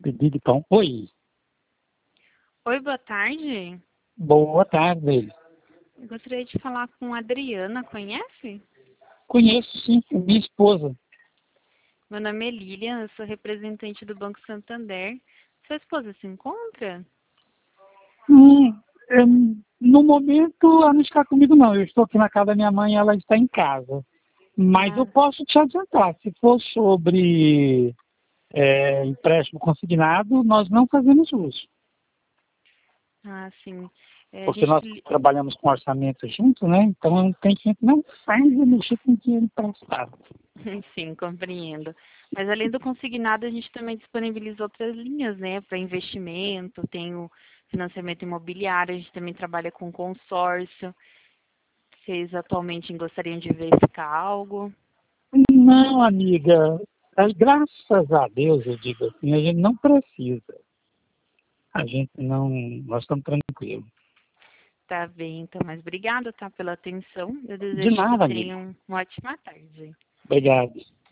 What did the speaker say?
Pedido de pão. Oi. Oi, boa tarde. Boa tarde. Eu gostaria de falar com a Adriana, conhece? Conheço, sim. Minha esposa. Meu nome é Lilian, eu sou representante do Banco Santander. Sua esposa se encontra? No momento, ela não está comigo, não. Eu estou aqui na casa da minha mãe e ela está em casa. Mas eu Ah, posso te adiantar. Se for sobre empréstimo consignado, nós não fazemos uso. sim. A Porque gente, nós trabalhamos com orçamento junto, né? Então tem gente que não faz mexer com dinheiro emprestado. sim, compreendo. Mas além do consignado, a gente também disponibiliza outras linhas, né, para investimento, tem o financiamento imobiliário, a gente também trabalha com consórcio. Vocês atualmente gostariam de verificar algo? Não, amiga. Graças a Deus, eu digo assim, a gente não precisa. A gente não. Nós estamos tranquilos. Tá bem, então, mas obrigada, tá, pela atenção. Eu De desejo que nada, amiga. tenham uma ótima tarde. Obrigado.